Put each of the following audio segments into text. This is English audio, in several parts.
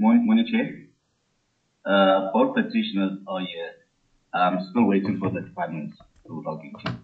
Morning, Chair. Both petitioners are here. I'm still waiting for the departments to log in.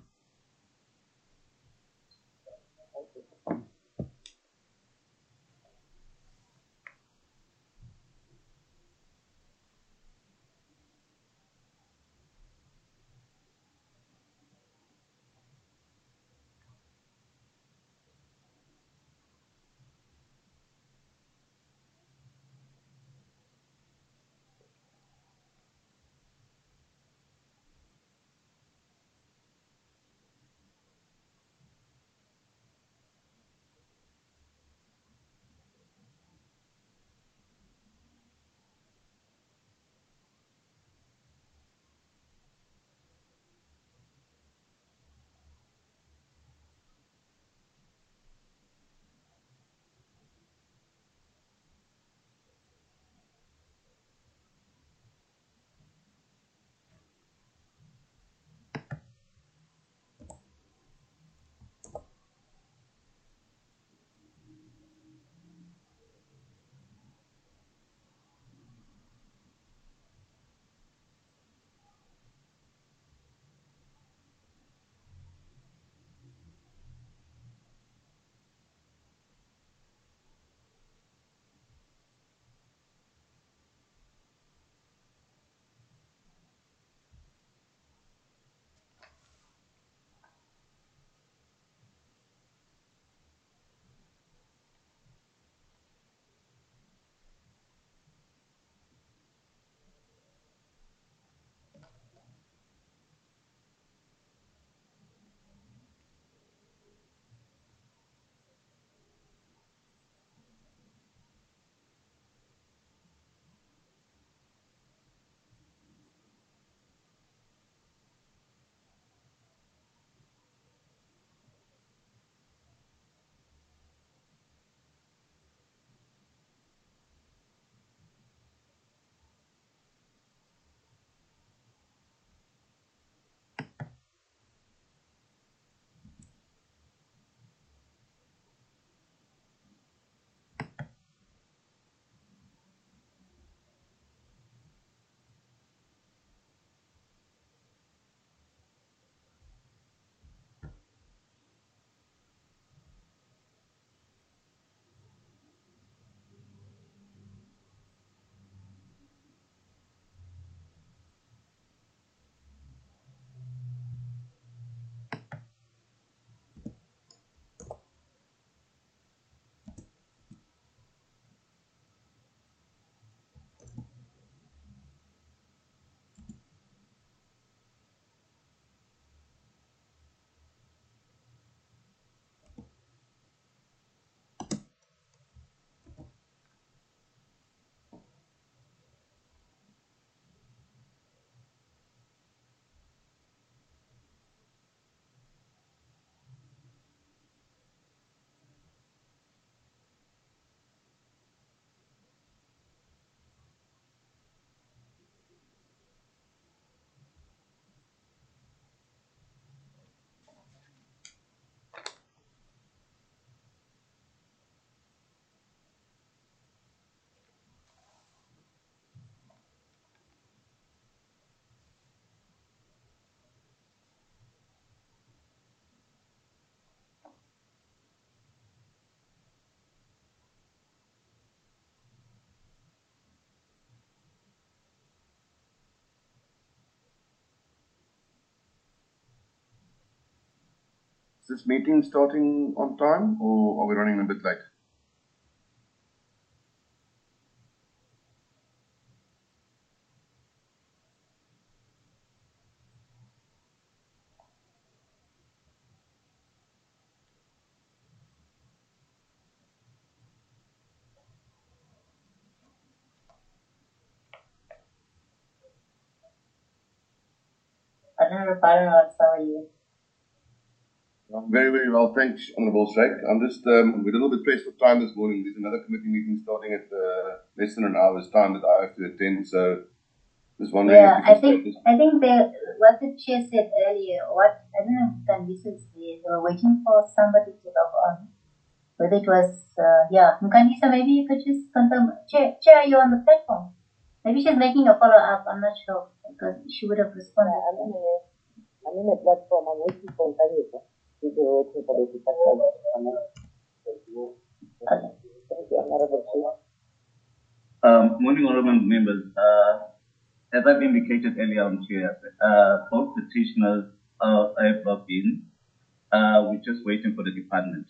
Is this meeting starting on time or are we running a bit late? Honourable Paradox, how are you? Very, very well. Thanks, Honourable Sheikh. I'm just we're a little bit pressed for time this morning. There's another committee meeting starting at less than an hour's time that I have to attend. So just wondering. Yeah, I think what the chair said earlier. I don't know if Candice is there. They were waiting for somebody to log on. whether it was, Mkandisa, maybe you could just confirm. Chair, you're on the platform. Maybe she's making a follow-up, I'm not sure, because she would have responded. I'm in a platform, I'm waiting for Mkandisa. We're waiting for the department to connect. Okay. Thank you, Honorable Chair. Morning, honorable members. As I've indicated earlier on, Chair, both petitioners have logged in. We're just waiting for the department.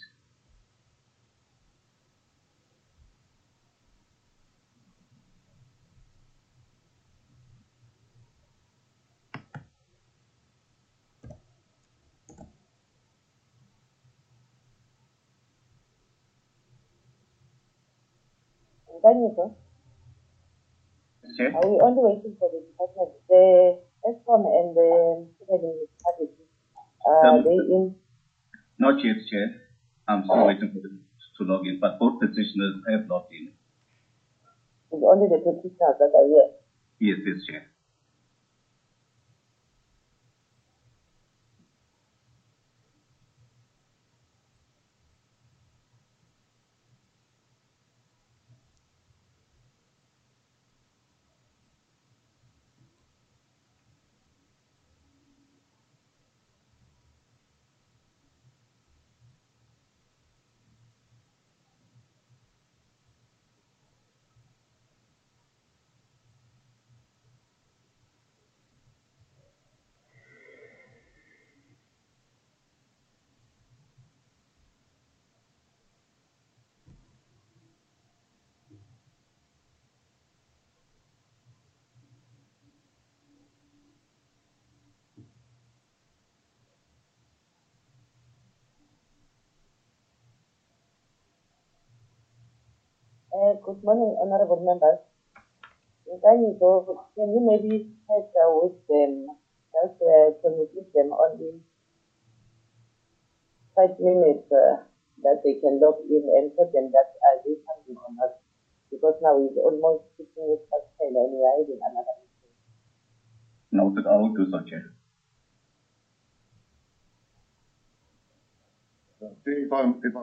Mkandisa? Chair? Are we only waiting for the department? The ESCOM and the civil municipality, they in? Not yet, Chair. I'm still waiting for them to log in, but both petitioners have logged in. It's only the petitioners that are here. Yes, Chair. Good morning, honorable members. Mkandisa, can you maybe check with them, just can you give them only 5 minutes that they can log in and tell them that they coming or not? Because now it's almost 15 minutes past 10 and we are having another meeting. Noted. I will do so, Chair. If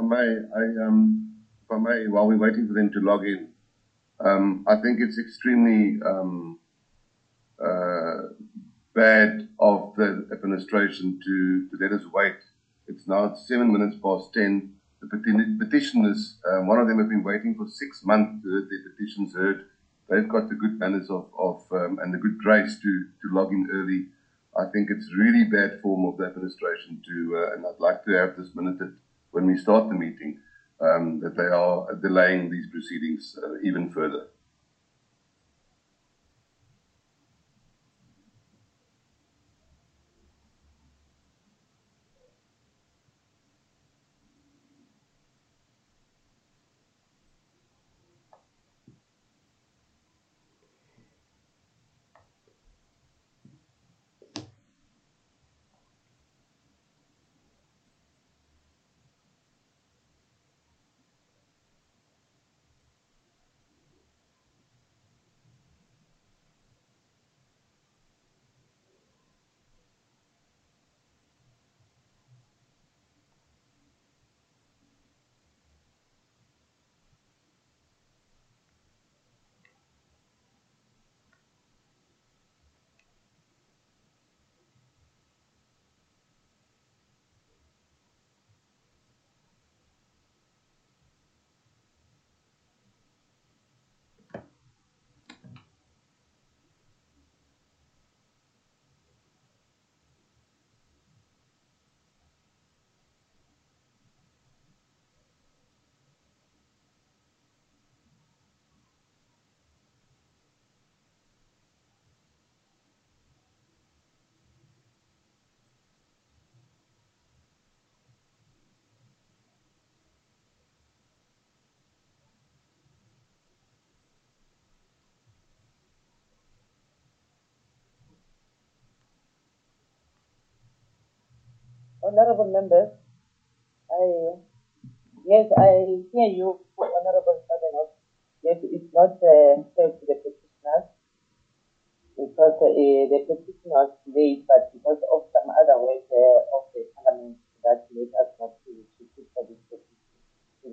I may, while we're waiting for them to log in, I think it's extremely bad of the administration to let us wait. It's now 7 minutes past 10. The petitioners, one of them have been waiting for 6 months to have their petitions heard. They've got the good manners and the good grace to log in early. I think it's really bad form of the administration and I'd like to have this minuted when we start the meeting, that they are delaying these proceedings even further. Honorable members, I hear you, Honorable President. Yes, it's not fair to the petitioners because the petition was late, but because of some other work of the parliament that made us not to put for this petition.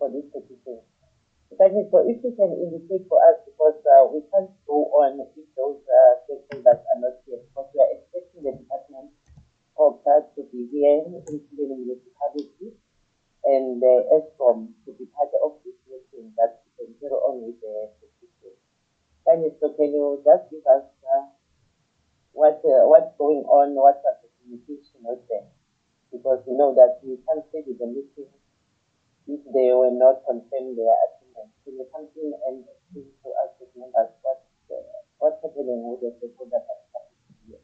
for this petition. Kindly, so if you can indicate for us, because we can't go on if those stakeholders are not here, because we are expecting the department of that to be here, including municipality and the ESCOM to be part of this meeting that we can carry on with the petition. Kindly, so can you just give us what's going on, what was the communication with them? Because we know that we can't say with the meeting if they were not confirmed their attendance. Can you come in and explain to us as members what's happening with the stakeholder participation?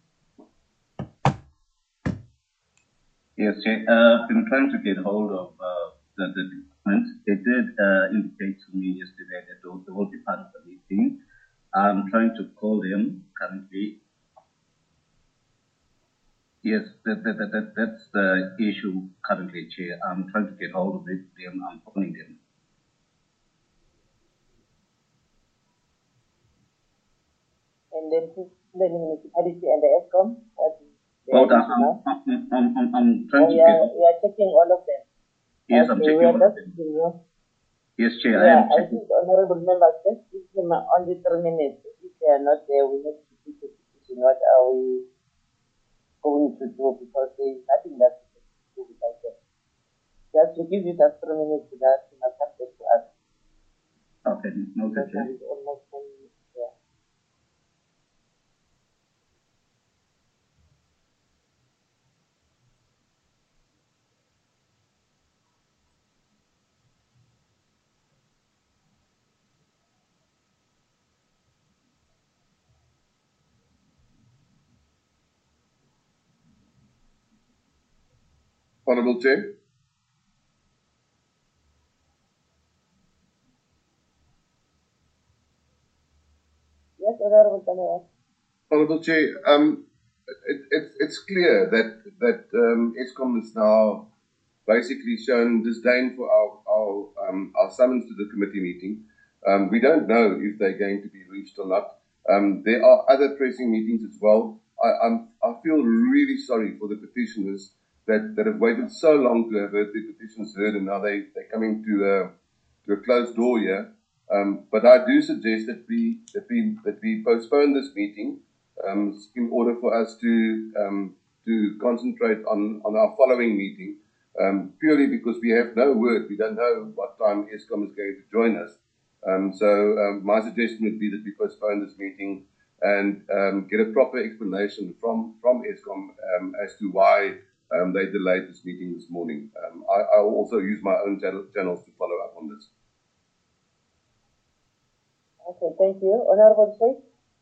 Yes, Chair. I've been trying to get hold of the department. They did indicate to me yesterday that they will be part of the meeting. I'm trying to call them currently. Yes, that's the issue currently, Chair. I'm trying to get hold of them. I'm calling them. And then the municipality and the ESCOM, what is the Well, now? I'm trying to get. We are checking all of them. Yes, I'm checking all of them. Yes, Chair. Yeah, I think honorable members, let's give them only 3 minutes. If they are not there, we need to keep the decision. What are we going to do? Because there is nothing that we can do without them. Just to give you that 3 minutes to that, you must have to us. Okay, noted, Chair. Almost 10 minutes, yeah. Honorable Chair. Yes, Honorable Tanera. Honorable Chair, it's clear that ESCOM is now basically shown disdain for our summons to the committee meeting. We don't know if they're going to be reached or not. There are other pressing meetings as well. I feel really sorry for the petitioners that have waited so long to have heard their petitions heard, and now they're coming to a closed door here. But I do suggest that we postpone this meeting in order for us to concentrate on our following meeting. Purely because we have no word, we don't know what time ESCOM is going to join us. So my suggestion would be that we postpone this meeting and get a proper explanation from ESCOM as to why they delayed this meeting this morning. I will also use my own channels to follow up on this. Okay, thank you. Honorable Sheikh?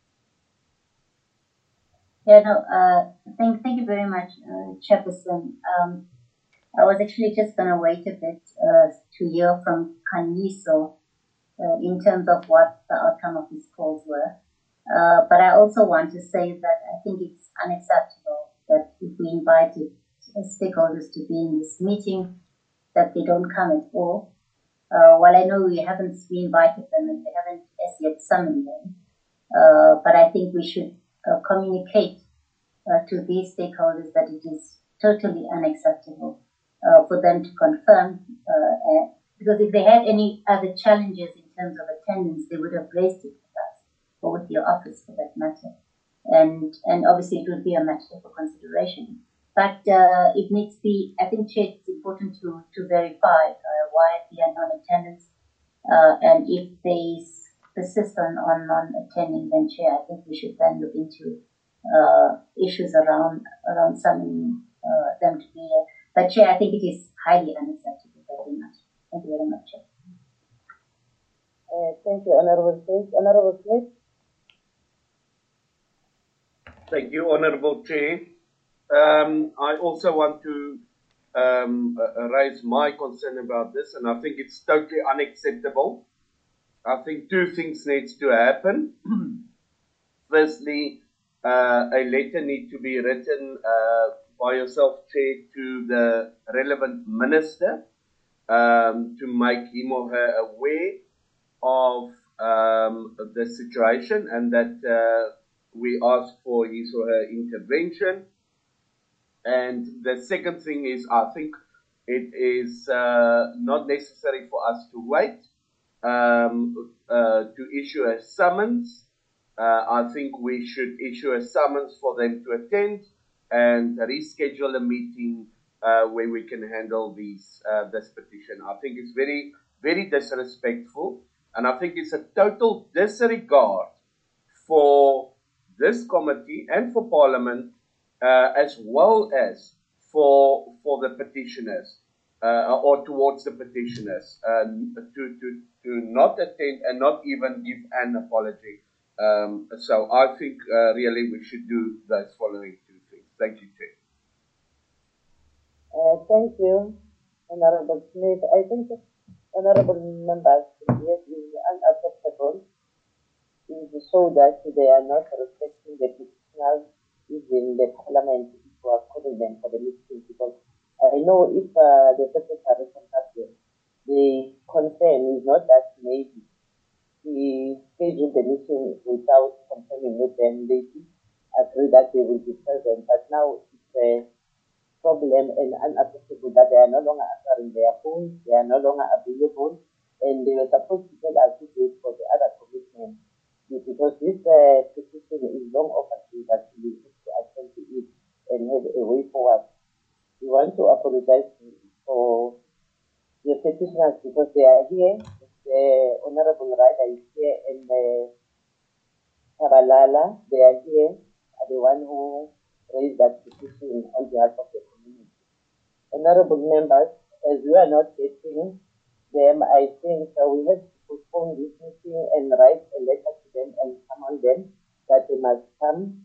Yeah, no, thank you very much, Chairperson. I was actually just going to wait a bit to hear from Kaniso in terms of what the outcome of these calls were. But I also want to say that I think it's unacceptable that if we invited stakeholders to be in this meeting, that they don't come at all. While I know we invited them and we haven't as yet summoned them, but I think we should communicate to these stakeholders that it is totally unacceptable for them to confirm, because if they had any other challenges in terms of attendance, they would have raised it with us or with your office for that matter. And obviously it would be a matter for consideration. But it needs to be, I think, Chair, it's important to verify why they are non-attendance. And if they persist on non-attending, then Chair, I think we should then look into issues around summoning them to be here. But Chair, I think it is highly unacceptable very much. Thank you very much, Chair. Thank you, Honorable Sheikh. Honorable Smith? Thank you, Honorable Chair. I also want to raise my concern about this, and I think it's totally unacceptable. I think two things needs to happen. Firstly, a letter needs to be written by yourself, Chair, to the relevant minister to make him or her aware of the situation, and that we ask for his or her intervention. And the second thing is, I think it is not necessary for us to wait to issue a summons. I think we should issue a summons for them to attend and reschedule a meeting where we can handle this petition. I think it's very, very disrespectful, and I think it's a total disregard for this committee and for Parliament, as well as for the petitioners, or towards the petitioners, to not attend and not even give an apology. So I think really we should do those following two things. Thank you, Chair. Thank you, Honorable Smith. I think, Honorable members, yes, it is unacceptable. It is so that they are not respecting the petitioners, even the Parliament, who are calling them for the meeting, because I know if the Secretary contacts them, the concern is not that maybe he scheduled the meeting without confirming with them. They did agree that they will be present, but now it's a problem and unacceptable that they are no longer answering their phones, they are no longer available, and they were supposed to tell us this date for the other commitment. Because this petition is long overdue, that we need to attend to it and have a way forward. We want to apologize for the petitioners because they are here. The Honorable Ryder is here, and Shabalala, they are here, are the one who raised that petition on behalf of the community. Honorable members, as we are not getting them, I think we have to postpone this meeting and write a letter to them and summon them that they must come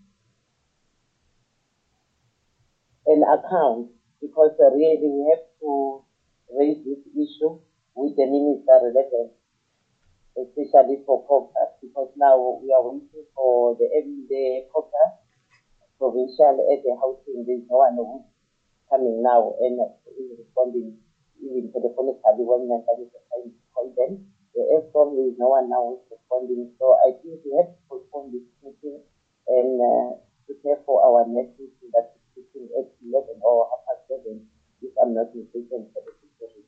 and account, because really we have to raise this issue with the minister relevant, especially for COPA, because now we are waiting for the COPA provincial at the housing. There's no one who's coming now and is responding even telephonically when Nathan is trying to call them. The ESCOM, there is no one now who's responding. So I think we have to postpone this meeting and prepare for our next meeting that is between 11 or 7:30, if I'm not mistaken, for the future.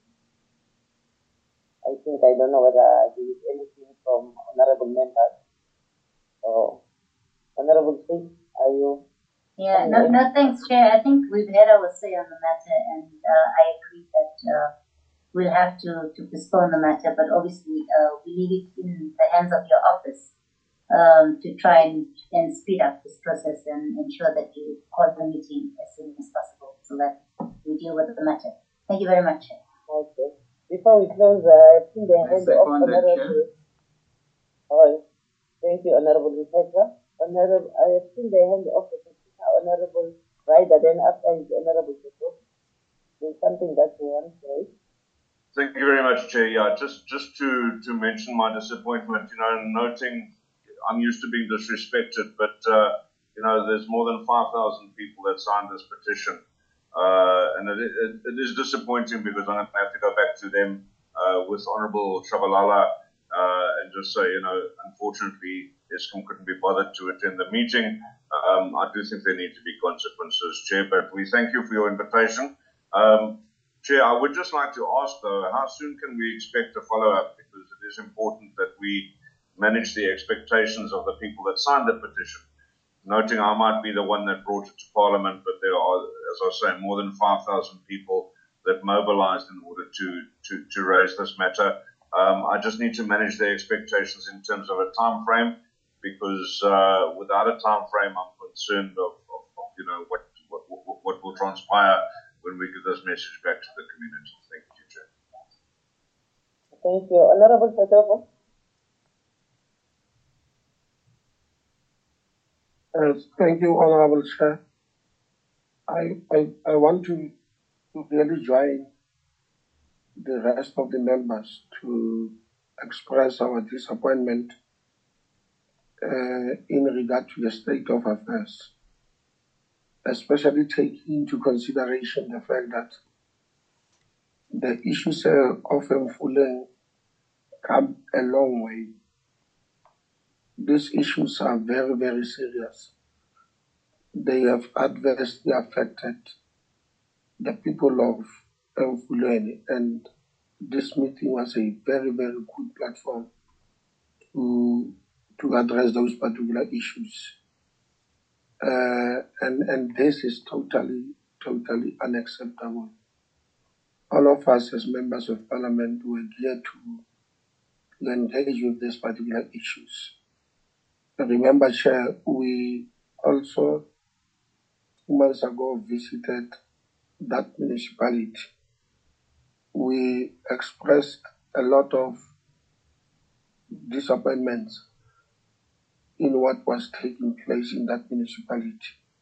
I think, I don't know whether there is anything from honorable members. Or Honorable Singh, are you? Yeah, no, thanks, Chair. I think we've had our say on the matter, and I agree that we'll have to postpone the matter, but obviously we leave it in the hands of your office to try and speed up this process and ensure that you call the meeting as soon as possible so that we deal with the matter. Thank you very much, Chair. Okay. Before we close, I think the hand of Honorable. Oh, thank you, Honorable Petra. Honorable, I think the hand of the Honorable Ryder, then after is Honorable Petra. There's something that you want to say. Thank you very much, Chair. Yeah, just to mention my disappointment, noting I'm used to being disrespected, but, there's more than 5,000 people that signed this petition. And it is disappointing because I'm going to have to go back to them with Honorable Shabalala and just say, unfortunately, ESCOM couldn't be bothered to attend the meeting. I do think there need to be consequences, Chair, but we thank you for your invitation. Chair, I would just like to ask, though, how soon can we expect a follow-up? Because it is important that we manage the expectations of the people that signed the petition. Noting I might be the one that brought it to Parliament, but there are, as I say, more than 5,000 people that mobilized in order to raise this matter. I just need to manage their expectations in terms of a time frame, because without a time frame, I'm concerned of what will transpire when we get this message back to the community. Thank you, Chair. Thank you. Honorable Petra. Thank you, Honorable Chair. I want to really join the rest of the members to express our disappointment in regard to the state of affairs, especially taking into consideration the fact that the issues of Mfuleng come a long way. These issues are very, very serious. They have adversely affected the people of Fulani, and this meeting was a very, very good platform to address those particular issues. And this is totally unacceptable. All of us as members of parliament were geared to engage with these particular issues. Remember, Chair, we also 2 months ago visited that municipality. We expressed a lot of disappointments in what was taking place in that municipality.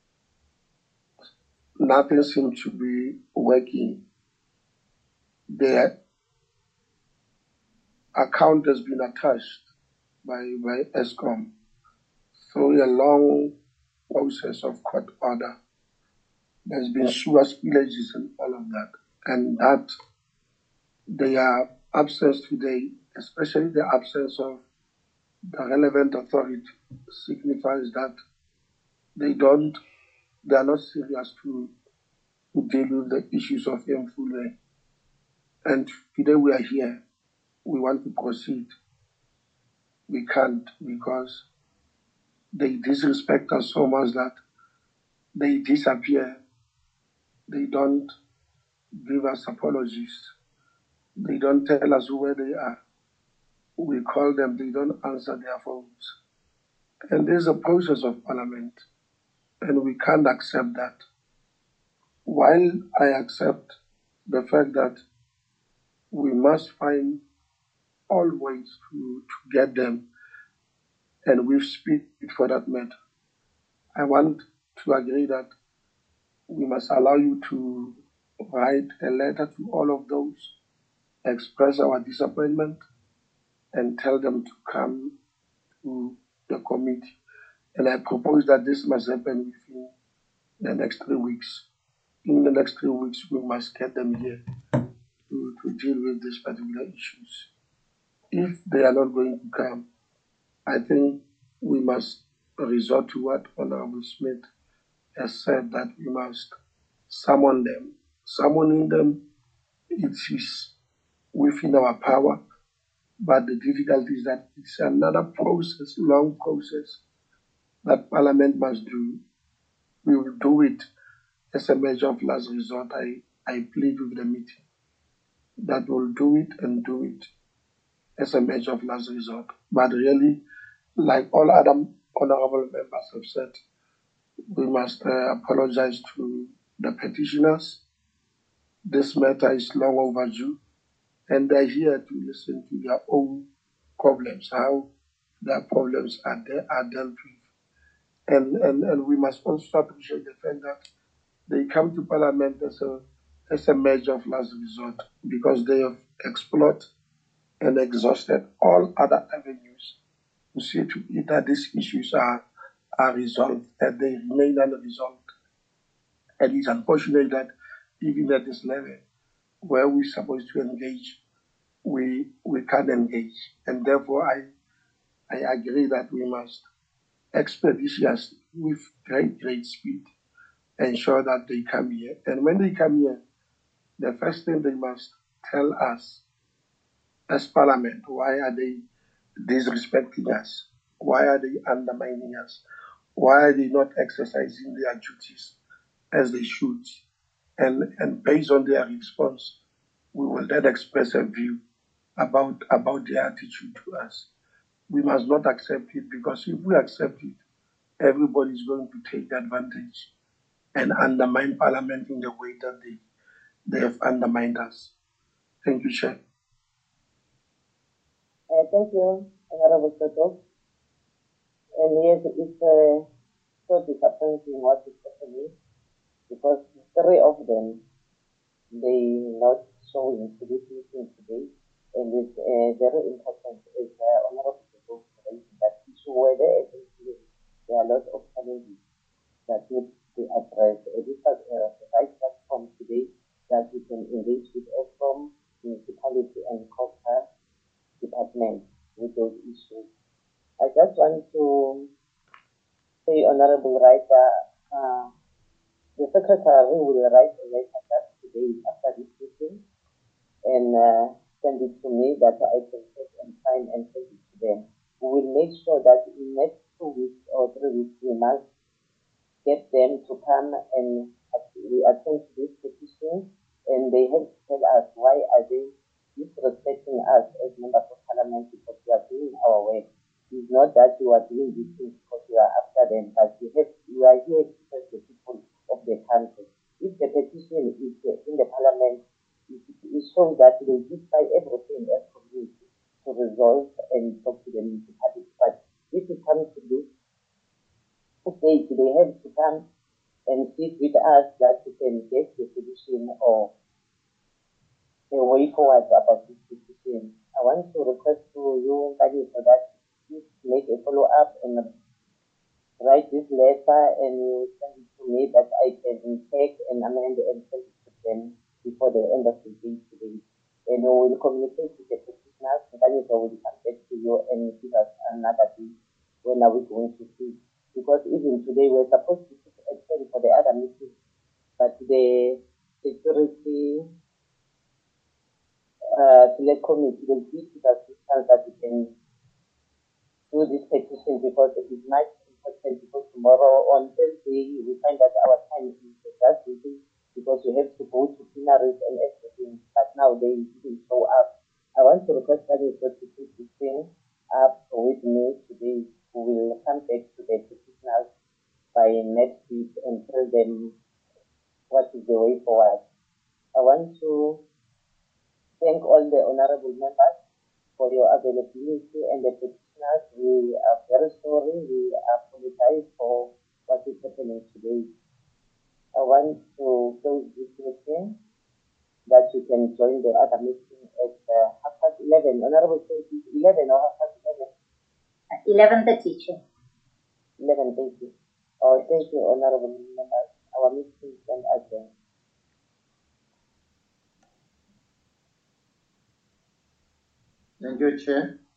Nothing seems to be working. Their account has been attached by ESCOM through a long process of court order. There's been sewer spillages and all of that. And that their absence today, especially the absence of the relevant authority, signifies that they are not serious to deal with the issues of Mfuleni. And today we are here. We want to proceed. We can't because they disrespect us so much that they disappear. They don't give us apologies. They don't tell us where they are. We call them, they don't answer their phones. And there's a process of parliament, and we can't accept that. While I accept the fact that we must find all ways to get them, and with speed for that matter, I want to agree that we must allow you to write a letter to all of those, express our disappointment, and tell them to come to the committee. And I propose that this must happen within the next 3 weeks. In the next 3 weeks, we must get them here to deal with these particular issues. If they are not going to come, I think we must resort to what Honorable Smith has said, that we must summon them. Summoning them, it is within our power, but the difficulty is that it's another process, long process, that Parliament must do. We will do it as a measure of last resort. I plead with the meeting that we'll do it and do it as a measure of last resort. But really, like all other honorable members have said, we must apologize to the petitioners. This matter is long overdue, and they're here to listen to their own problems, how their problems are dealt with. And we must also appreciate the fact that they come to Parliament as a measure of last resort, because they have explored and exhausted all other avenues to see to it that these issues are resolved, and they remain unresolved. And it's unfortunate that even at this level, where we're supposed to engage, we can't engage. And therefore, I agree that we must expeditiously, with great speed, ensure that they come here. And when they come here, the first thing they must tell us as Parliament, why are they disrespecting us? Why are they undermining us? Why are they not exercising their duties as they should? And based on their response, we will then express a view about their attitude to us. We must not accept it, because if we accept it, everybody is going to take advantage and undermine Parliament in the way that they have undermined us. Thank you, Chair. Thank you, Honorable Soto. And yes, it's so disappointing what is happening, because 3 of them, they not showing to this meeting today. And it's very important, as Honorable Soto raised that issue, where there are a lot of challenges that need to be addressed. This is the right platform today that we can engage with ESCOM, municipality, and corporate department with those issues. I just want to say, Honorable Writer, the Secretary will write a letter just to today after this meeting and send it to me that I can take and sign and send it to them. We will make sure that in next 2 weeks or 3 weeks we must get them to come and we attend to this petition, and they have to tell us why are they disrespecting us as members of parliament because we are doing our work. It's not that you are doing these things because you are after them, but you are here to serve the people of the country. If the petition is in the parliament, it shows that they did try everything as community to resolve and talk to the municipality. But if it comes to this stage, they have to come and sit with us that we can get the solution or a way forward about this petition. I want to request to you, Kanye, so that please make a follow-up and write this letter and you send it to me that I can take and amend and send it to them before the end of the day today. And we will communicate with the petitioners. Kanye will come back to you and give us another day. When are we going to see? Because even today we're supposed to attend for the other meeting, but the security select committee will give us this chance that we can do this petition because it is much important because tomorrow on Thursday we find that our time is just busy because we have to go to plenaries and everything, but now they didn't show up. I want to request that you to put this thing up with me today. We will come back to the petitioners by next week and tell them what is the way forward. I want to thank all the honorable members for your availability and the petitioners. We are very sorry. We apologize for what is happening today. I want to close this meeting that you can join the other meeting at 11:30. Honorable says 11 or 11:30. 11:30, Chair. 11:30. Oh, thank you, honorable members. Our meeting can adjourn. Thank you, Chair.